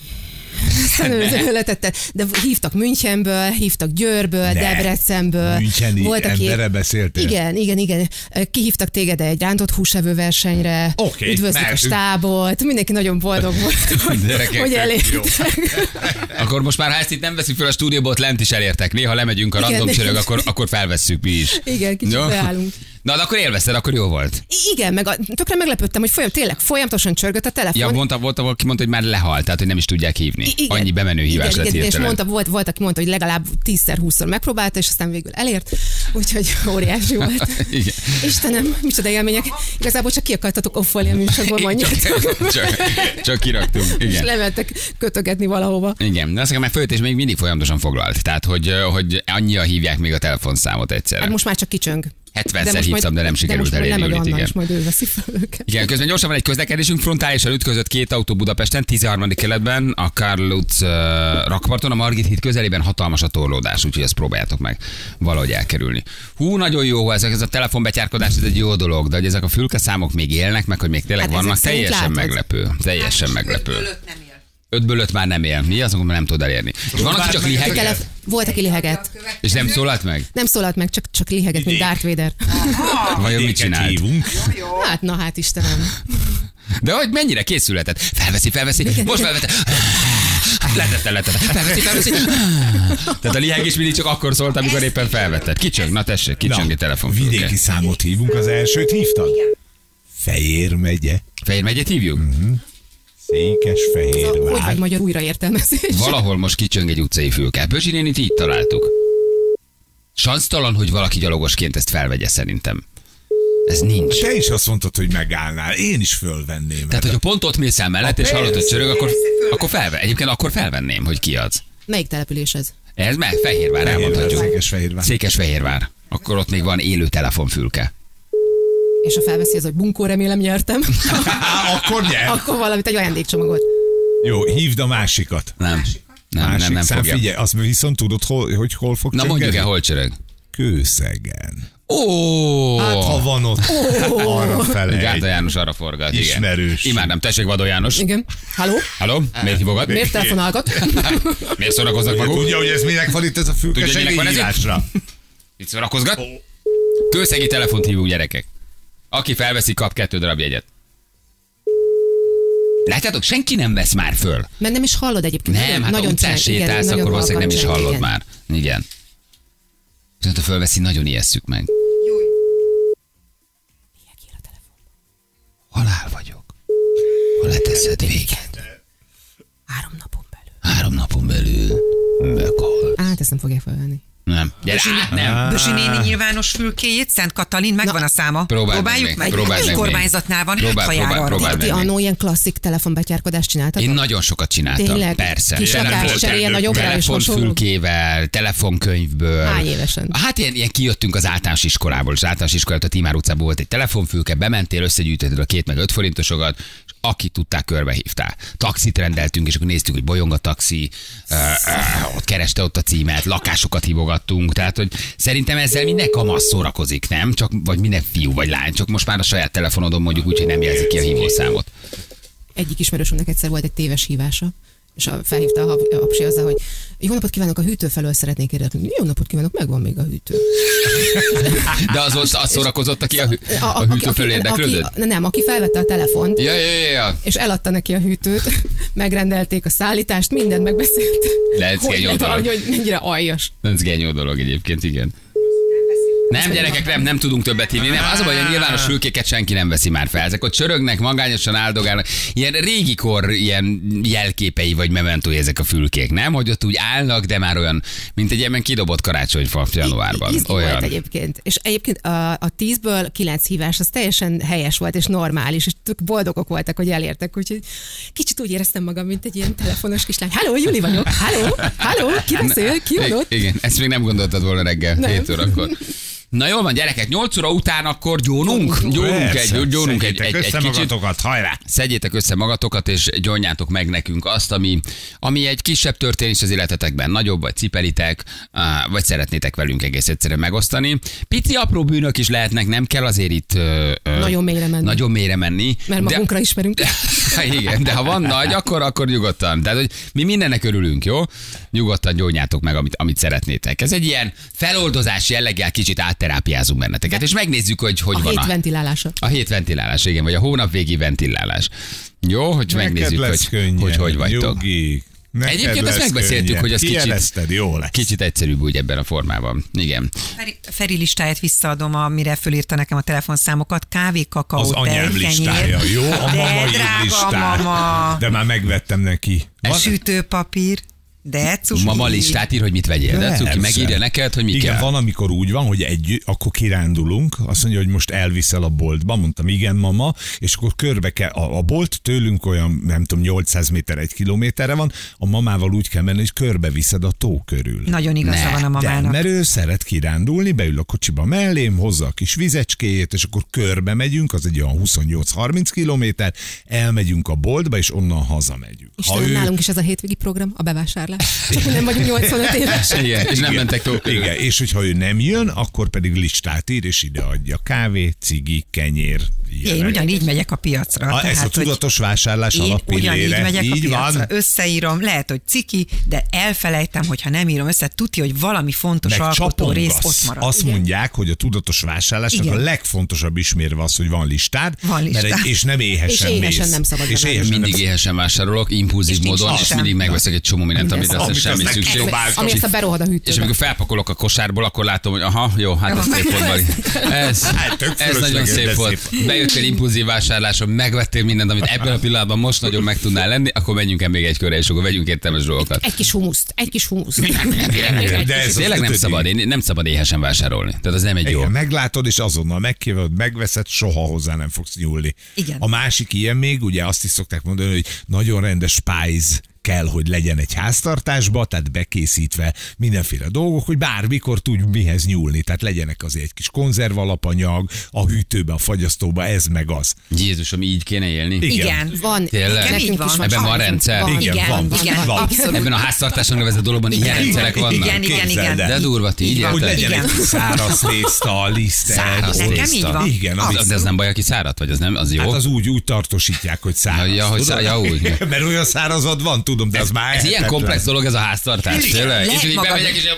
Aztán ő letette, de hívtak Münchenből, hívtak Győrből, Debrecenből. Müncheni emberre beszéltél? Igen. Kihívtak téged egy rántott húsevő versenyre, Oké, üdvözlik a mehetünk. stábot, mindenki nagyon boldog volt, Gyerekek, hogy jó. elértek. Akkor most már, ha ezt itt nem veszünk fel a stúdióból, ott lent is elértek. Néha lemegyünk a Igen. random csörög, akkor felvesszük mi is. Igen, kicsit Jó? beállunk. Na, de akkor élvezted, akkor jó volt. Igen, meg tökre meglepődtem, hogy tényleg folyamatosan csörgött a telefon. Ja, volt, aki mondta, hogy már lehalt, tehát hogy nem is tudják hívni. Igen. Annyi bemenő hívás lett és hirtelen. volt, aki mondta, hogy legalább 10-20-szor megpróbálta, és aztán végül elért, úgyhogy óriási volt. Igen. Istenem, micsoda élmények. Igazából csak ki akartatok offolni a műsorból, mondjátok. Csak kiraktunk. És Igen. lementek kötögetni valahova. Igen, de azt meg följött, és még mindig folyamatosan foglalt. Tehát, hogy annyian hívják még a telefonszámot egyszerre. Hát most már csak kicsöng. 70-szer hívtam, de nem sikerült elérni Julit, Julit, igen. és majd ő veszi fel őket. Igen, közben gyorsan van egy közlekedésünk, frontálisan ütközött 2 autó Budapesten, 13. keletben, a Karl utc rakparton, a Margit híd közelében hatalmas a torlódás, úgyhogy ezt próbáljátok meg valahogy elkerülni. Hú, nagyon jó, ez a telefonbetyárkodás, ez egy jó dolog, de hogy ezek a fülkeszámok még élnek, meg hogy még tényleg Hát vannak, ezek szerint teljesen látod. meglepő. Teljesen meglepő. 5-ből 5 nem él. 5-ből 5 már nem él. Mi? Azonban nem tudod elérni. És van, aki csak liheget, Volt, aki liheget. és nem szólalt meg? Nem szólalt meg, csak liheget, mint Darth Vader. Vajon mit Vidéket csinált? hívunk. Hát Istenem. De hogy mennyire készületett? Felveszi. Most felvette. Letette. Felveszi. Tehát a lihegés mindig csak akkor szólt, amikor éppen felvetted. Kicsöng, na tessék, kicsöng egy telefonfülke. Vidéki számot hívunk, az elsőt hívtad? Fejér megye, Fejér megyet hívjuk? Hogy vagy Székesfehérvár. magyar újraértelmezés. Valahol most kicsöng egy utcai fülke. Bözsi nénit így találtuk. Sansztalan, hogy valaki gyalogosként ezt felvegye szerintem. Ez nincs. Te is azt mondtad, hogy megállnál. Én is fölvenném. Tehát, hogyha pont ott mész el mellett, és hallod, hogy csörög, akkor akkor felvenném, hogy ki az. Melyik település ez? Ez meg Fehérvár, elmondhatjuk. Székesfehérvár. Székesfehérvár. Akkor ott még van élő telefonfülke. És ha felveszi az, hogy bunkó, remélem nyertem. Akkor nyer. Akkor valamit, egy ajándékcsomagot. Jó, hívd a másikat. Nem Szám, fogja. figyelj, azt viszont tudod, hogy hol fog Na mondjuk el, hol csörög? Kőszegen. Ó, Hát ha van ott, arra fele Gárda egy János arra forgat. ismerős. Igen. Imádom, tessék, Vadó János. Igen. Halló? Halló? Miért hívogat? Miért telefonálgat? Miért szórakoznak maguk? Tudja, hogy ez minek van itt ez a fülke Tudja, minek van ez itt? segélyhívásra. Itt szórakozgat? Kőszegi telefont hívunk, gyerekek. Aki felveszi, kap 2 darab jegyet. Látjátok, senki nem vesz már föl. Mert nem is hallod egyébként. Nem, hát ha utcán sétálsz, akkor valószínűleg nem is hallod már. Igen. Viszont ha fölveszi, nagyon ijesszük meg. Halál vagyok. Ha leteszed véget. 3 napon belül. 3 napon belül meghal. Hát ezt nem fogják felvenni. Nem. Gyere, nem. Bösi néni nyilvános fülkéjét, Szent Katalin, megvan a száma. Próbáld meg. Egy kormányzatnál van, Próbáld Ti meg. annó ilyen klasszik telefonbetyárkodást csináltatok? Én nagyon sokat csináltam. Tényleg? Persze. Kis lakáscseréje nagyobbra és hasonló? Telefonfülkével, telefonkönyvből. Hány évesen? Hát ilyen kijöttünk az általános iskolából, és az általános iskolát a Timár utcában volt egy telefonfülke, bementél, összegyűjtötted a 2 meg 5 forintosokat, és aki tudták, körbehívtál. Taxit rendeltünk, és akkor néztük, hogy bolyong a taxi, ott kereste ott a címet, lakásokat hívogattunk, tehát hogy szerintem ezzel minden kamasz szórakozik, nem? Csak, vagy minden fiú vagy lány, csak most már a saját telefonodon mondjuk úgy, hogy nem jelzik ki a hívószámot. Egyik ismerősömnek egyszer volt egy téves hívása, és felhívta a apsi azzal, hogy jó napot kívánok, a hűtő felől szeretnék érdeklődni. Jó napot kívánok, megvan még a hűtő. De az szórakozott, aki a hűtő felől érdeklődött? Nem, aki felvette a telefont, Ja. és eladta neki a hűtőt, megrendelték a szállítást, mindent megbeszélt. De ez genyó dolog. Hogy mennyire aljas. Ez genyó dolog egyébként, igen. Nem, gyerekek, nem tudunk többet hívni. Nem, az a baj, hogy a nyilvános fülkéket senki nem veszi már fel. Ezek ott csörögnek, magányosan áldogálnak. Ilyen régikor ilyen jelképei vagy mementói ezek a fülkék, nem? Hogy ott úgy állnak, de már olyan, mint egy ilyen kidobott karácsonyfa januárban. Olyan. Volt egyébként. És egyébként a 10-ből 9 hívás az teljesen helyes volt és normális, és tök boldogok voltak, hogy elértek. Úgyhogy kicsit úgy éreztem magam, mint egy ilyen telefonos kislány. Halló, Juli vagyok. Halló, ki beszél? Ki van ott? Igen, ezt még nem gondoltad volna reggel 7 órakor. Na jól van, gyerekek, 8 óra után akkor gyónunk egy kicsit. Hajrá! Szedjétek össze magatokat, és gyónjátok meg nekünk azt, ami egy kisebb történés az életetekben, nagyobb, vagy cipelitek, vagy szeretnétek velünk egész egyszerűen megosztani. Pici apró bűnök is lehetnek, nem kell azért itt nagyon mélyre menni. Mert magunkra ismerünk. Igen, de ha van nagy, akkor nyugodtan. Tehát, hogy mi mindennek örülünk, jó? Nyugodtan gyónjátok meg, amit szeretnétek. Ez egy ilyen feloldozás jelleggel kicsit átterápiázunk benneteket, és megnézzük, hogy van a hét ventilálása. A hét ventilálás, igen, vagy a hónapvégi ventilálás. Jó, hogy megnézzük, hogy vagytok. Jogi. Egyébként ezt megbeszéltük, hogy az kicsit egyszerűbb úgy ebben a formában. Igen. Feri listáját visszaadom, amire fölírta nekem a telefonszámokat. Kávé, kakaó, az anyám listája, jó? A mama listája. De már megvettem neki. Sütőpapír. De cuki. Mama listát ír, hogy mit vegyél. De cuki megírja neked, hogy mi igen, kell. van, amikor úgy van, hogy akkor kirándulunk, azt mondja, hogy most elviszel a boltba, mondtam, igen, mama, és akkor körbe kell, a bolt tőlünk olyan, nem tudom, 800 méter, 1 kilométerre van, a mamával úgy kell menni, hogy körbeviszed a tó körül. Nagyon igaza van a mamának. De, mert ő szeret kirándulni, beül a kocsiba mellém, hozza a kis vizecskéjét, és akkor körbe megyünk, az egy olyan 28-30 kilométer, elmegyünk a boltba, és onnan hazamegyünk. Istenem, nálunk is ez a hétvégi program, a bevásárlás. Csak nem vagyunk 85 éves. Igen, és nem mentek tó körül. Igen, és hogyha ő nem jön, akkor pedig listát ír, és ide adja kávé, cigi, kenyér. Én ugyanígy megyek a piacra. Ez a tudatos vásárlás alappillére. Ugyanígy megyek így a piacra, van. Összeírom, lehet, hogy ciki, de elfelejtem, hogyha nem írom össze, tudja, hogy valami fontos alkotó rész ott marad. Azt mondják, hogy a tudatos vásárlásnak a legfontosabb ismérve az, hogy van listád, és nem éhesen mész. És éhesen nem szabad. Mindig éhesen vásárolok, impulzív módon, és mindig megveszek egy csomó mindent, amit aztán semmi szükség. Ami aztán berohad a hűtőbe. És amikor felpakolok a kosárból, akkor látom, hogy aha, jó, hát ez szép volt. Ez nagyon szép volt. Bejöttél impulzív vásárláson, megvettél mindent, amit ebben a pillanatban most nagyon meg tudnál lenni, akkor menjünk el még egy körre, és akkor vegyünk értelmes dolgokat. Egy kis humuszt. De ez tényleg nem szabad éhesen vásárolni. Tehát az nem egy jó. Meglátod, és azonnal megkívánod, megveszed, soha hozzá nem fogsz nyúlni. Igen. A másik ilyen még, ugye azt is szokták mondani, hogy nagyon rendes Spice kell, hogy legyen egy háztartásba, tehát bekészítve mindenféle dolgok, hogy bármikor tudj mihez nyúlni. Tehát legyenek azért egy kis konzervalapanyag, a hűtőbe, a fagyasztóba, ez meg az. Jézusom, így kéne élni? Igen. Van. Tényleg? Így van. Ebben van rendszer? Igen, van. Abszolút. Ebben a háztartáson nevezett dologban ilyen rendszerek vannak? Igen. De durva, ti így Hogy érted? legyen egy száraz tészta, lisztet. Száraz Nekem tészta. így van. Igen, De ez nem baj, aki száradt, vagy az nem? Az jó? Hát az úgy tartósítják, hogy száraz. Ja, hogy tudod? úgy. Mert olyan szárazad van, tudom, de az már Ez ilyen ehetetlen. komplex dolog ez a háztartás, tényleg? Lehet És így magad- bemegyek, és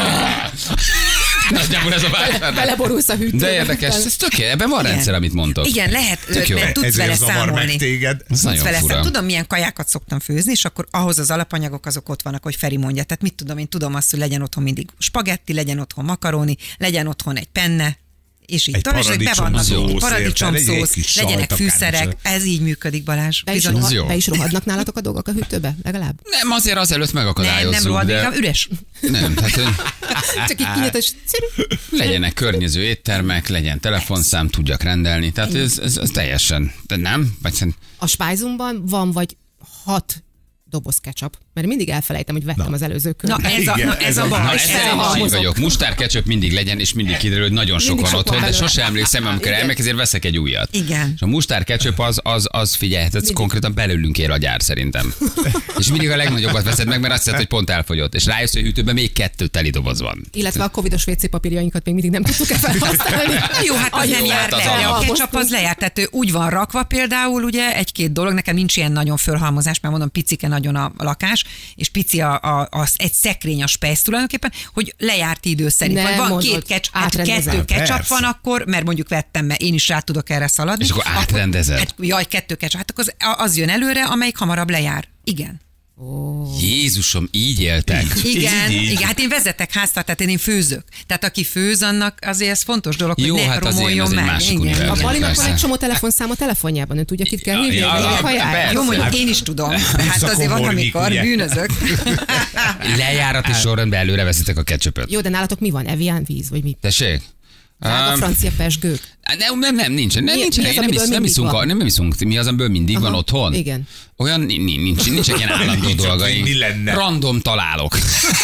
nagyjából ez a háztartás. Beleborulsz a hűtőbe. De érdekes, ez tökéletes, ebben van Igen. rendszer, amit mondtok. Igen, lehet, Tök jó. mert tudsz Ezért vele zavar meg számolni. téged. Ez Tudsz nagyon vele fura. Tudom, milyen kajákat szoktam főzni, és akkor ahhoz az alapanyagok azok ott vannak, hogy Feri mondja. Tehát mit tudom, én tudom azt, hogy legyen otthon mindig spagetti, legyen otthon makaróni, legyen otthon egy penne, és így Egy tovább, és ezek be vannak, paradicsomszósz, paradicsomszósz, érted? Egy kis legyenek sajt, fűszerek, akármicsoda. ez így működik, Balázs. Be is, Bizony. jó. be is rohadnak nálatok a dolgok a hűtőbe? Legalább? Nem, azért azelőtt Nem megakadályozzuk, rohadt, de inkább üres. nem, tehát hogy Csak így kinyit, és legyenek környező éttermek, legyen telefonszám, tudjak rendelni, tehát ez teljesen, de nem? Vagy szerint, a spájzumban van vagy 6 doboz ketchup, mert mindig elfelejtem, hogy vettem az előző körben. Na ez a Igen, baj. na, És ez én is így felhalmozok. vagyok. Mustár ketchup mindig legyen, és mindig kiderül, hogy nagyon sok Mindig van sok otthon, van de belőle. sose emlékszem, amikor Igen. elmegyek, ezért veszek egy újat. Igen. És a mustár ketchup az figyelj, ez konkrétan belőlünk ér a gyár szerintem. És mindig a legnagyobbat veszed meg, mert azt hiszed, hogy pont elfogyott. És rájössz, hogy a hűtőben még 2 teli doboz van. Illetve a covidos WC papírjainkat még mindig nem tudtuk használni. Na jó, hát az Jó, nem jár hát az le. A alap. ketchup az lejárt, tehát ő úgy van rakva például, ugye, egy-két dolog, nekem nincs ilyen nagyon fölhalmozás, mert mondom, picike nagyon a lakás, és pici egy szekrény a spejsz tulajdonképpen, hogy lejárt idő szerint. Nem Vagy van mondod, két ketchup, hát átrendezem. 2 ketchup Persze. van akkor, mert mondjuk vettem, mert én is rá tudok erre szaladni. És akkor átrendezed? Hát, jaj, 2 ketchup, hát akkor az jön előre, amelyik hamarabb lejár. Igen. Jézusom, így éltek. Igen, Így. igen, hát én vezetek háztartást, én főzök. Tehát aki főz, annak azért ez fontos dolog, Jó, hogy ne hát azért romoljon az egy meg. másik Igen. univerzum. A Balinak van Persze. egy csomó telefonszám a telefonjában, ő tudja, kit kell hívni, Ja, hogy ja, a kajára. persze. Jó, mondjuk én is tudom. Hát azért van, Visszakomornyik, amikor ugye? bűnözök. Lejárati sorrendben előre veszitek a ketchupöt. Jó, de nálatok mi van? Evian víz, vagy mi? Tessék? Drága francia pesgők. Nem, nincsen. Mi az, amiből Nem mindig van? iszunk. Mi az, amiből mindig van otthon? Igen. Olyan nincsenek ilyen állandó Nincs, dolgaink. mi lenne? Random találok.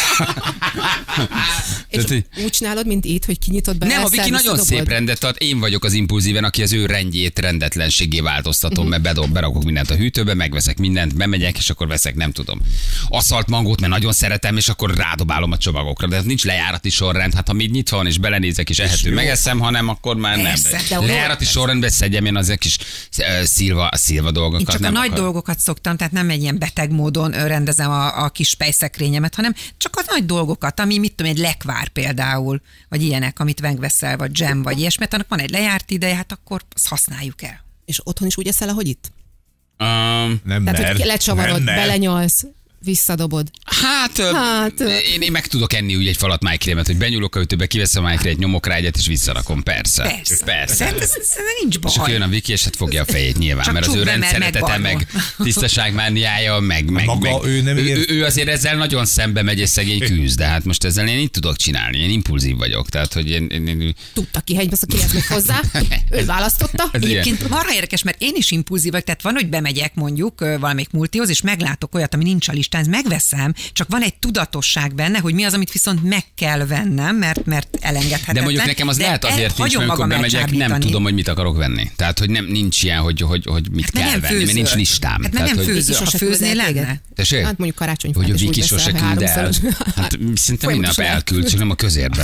És Tehát, úgy csinálod, mint itt, hogy kinyitod be. nem, a Viki nagyon szép rendet tart, én vagyok az impulzíven, aki az ő rendjét rendetlenségé változtatom, mert berakok mindent a hűtőbe, megveszek mindent, bemegyek, és akkor veszek, nem tudom, aszalt mangót, mert nagyon szeretem, és akkor rádobálom a csomagokra. De nincs lejárati sorrend, hát ha még nyitva van, és belenézek, és ehető, megeszem, hanem akkor már Persze, de nem. Lejárati sorrendben szedjem én az egy kis szilva dolgokat. Én csak nem a nagy akar. dolgokat szoktam, tehát nem egy ilyen beteg módon rendezem a kis spejszekrényemet, hanem csak a nagy dolgokat, ami mit tudom, egy lekvár például, vagy ilyenek, amit megveszel, vagy dzsem, vagy ilyesmit, annak van egy lejárt ideje, hát akkor azt használjuk el. És otthon is úgy eszel, ahogy itt? Nem Tehát, mer. hogy lecsavarod, Nem. belenyalsz, visszadobod. Hát, Hát, én meg tudok enni úgy egy falat májkrémet, hogy benyúlok a ütőbe, kiveszem a májkrét, nyomok rá egyet, és visszarakom. Persze. Persze. Ez nincs És akkor baj. jön a Viki, és hát fogja a fejét nyilván, Csak mert az ő csukd be, mert rendszeretete, megvarva. meg tisztaságmániája, meg Maga ő nem ér- ő azért ezzel nagyon szembe megy, és szegény küzd, de hát most ezzel én így tudok csinálni, én impulzív vagyok, tehát hogy én Tudta ki hegybe, kihez még hozzá. Ő választotta. Ez ilyen. Egyébként marha érdekes, mert én is impulzív vagyok, tehát van, hogy bemegyek mondjuk valamelyik multihoz, és meglátok olyat, ami nincs a listán, megveszem, csak van egy tudatosság benne, hogy mi az, amit viszont meg kell vennem, mert elengedhetetlen. De mondjuk nekem az lehet azért nincs, mert amikor bemegyek, nem tudom, hogy mit akarok venni. Tehát, hogy nincs ilyen, hogy mit Hát kell nem venni, mert nincs főzöl. listám. Hát mert Tehát, nem hogy- főzöl. Viki Ha sose főznél küld el lenne? téged? Tessék? Hát mondjuk karácsonyfát Hogy a is úgy Viki veszel sose küld el. háromszoros. Hát szinte minden nap Folyamatosan elküld, csak nem a közérbe.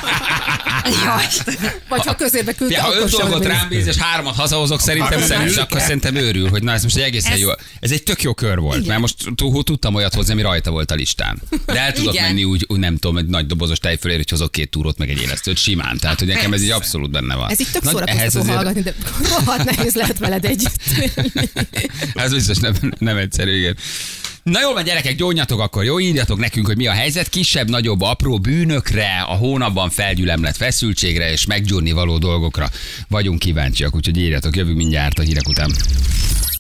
Jaj. Vagy ha közérbe küldte, Ha akkor 5 sem. dolgot nem rám bíz, és 3-at hazahozok, akkor szerintem őrül, hogy na ez most egy egészen Ez- jó. Ez egy tök jó kör volt, mert most tudtam olyat hozni, ami rajta volt a listán. De el tudok Igen. menni úgy, nem tudom, egy nagy dobozos tejfölér, hogy hozok 2 túrót, meg egy élesztőt simán. Tehát, hogy nekem ez így abszolút benne van. Ez így tök Na, ehhez szórakoztató azért- hallgatni, de rohadt nehéz lehet veled együtt. Ez biztos nem egyszerű, igen. Na jól van, gyerekek, gyónjatok akkor, jó? Írjatok nekünk, hogy mi a helyzet. Kisebb, nagyobb, apró bűnökre, a hónapban felgyülemlett feszültségre és meggyúrni való dolgokra vagyunk kíváncsiak, úgyhogy írjatok, jövünk mindjárt a hírek után.